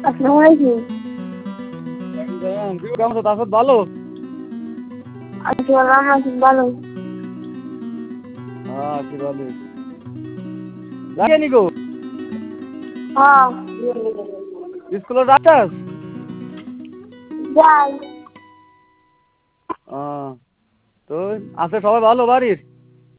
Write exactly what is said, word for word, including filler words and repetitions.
আসসালামু আলাইকুম। কেমন আছো? তারপর ভালো আছি আছি ভালো। হ্যাঁ আছি ভালো। যাই নিকো হ্যাঁ স্কুলে যাচ্ছাস? যাই। তো আছে সবাই ভালো বাড়ির?